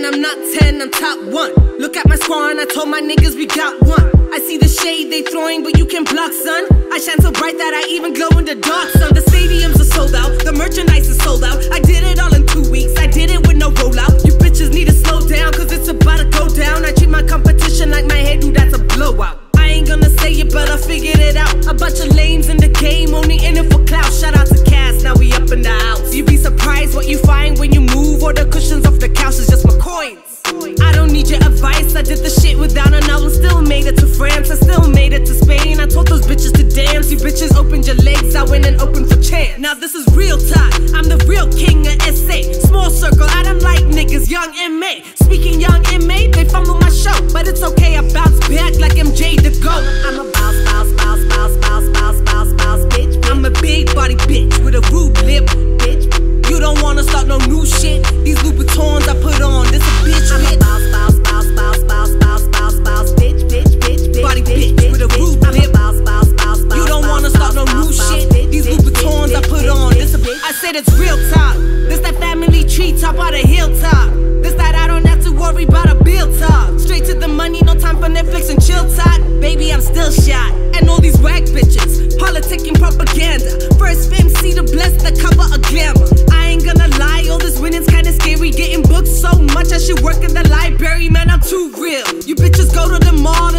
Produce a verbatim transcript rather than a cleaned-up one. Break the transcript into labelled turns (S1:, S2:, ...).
S1: ten, I'm not ten, I'm top one. Look at my squad and I told my niggas we got one. I see the shade they throwing, but you can block, son. I shine so bright that I even glow in the dark, son. The stadiums are sold out, the merchandise is sold out. I did it all in two weeks, I did it with no rollout. You bitches need to slow down, cause it's about to go down. I treat my competition like my head, dude, that's a blowout. I ain't gonna say it, but I figured it out. A bunch of lames in the game, only in it for clout. Shout out to Cass, now we up in the house. You'd be surprised what you find when you move, or the cushions off the couch is just my coins. I don't need your advice, I did the shit without an album. Still made it to France, I still made it to Spain. I told those bitches to dance, you bitches opened your legs, I went and opened for chance. Now this is real talk, I'm the real king of S A. Small circle, I don't like niggas, young M A. Speaking young M A, they fumble my show, but it's okay, I bounce back like M J the GOAT. I'm a bounce, bounce, bounce, bounce, bounce, bounce, bounce, bounce, bitch. I'm a big body bitch with a rude lip, bitch. You don't wanna start no new shit. These Louboutins I put on, this a bitch. I'm a bounce, bounce, bounce, bounce, bounce, bounce, bounce, bounce, bitch, bitch, bitch, bitch. Body bitch, bitch with a rude lip. Bounce, bounce, bounce, bounce. You don't wanna start no new shit. These Louboutins I put on, this a bitch. I said it's real talk. This that family tree top of the hilltop. This that I don't have to worry about a bill talk. Straight to the money, no time for Netflix and chill talk. Baby, I'm still shot. And all these whack bitches, politicking propaganda. First M C to bless the cover of Glamour. I ain't gonna lie, all this winning's kinda scary. Getting booked so much I should work in the library, man, I'm too real. You bitches go to the mall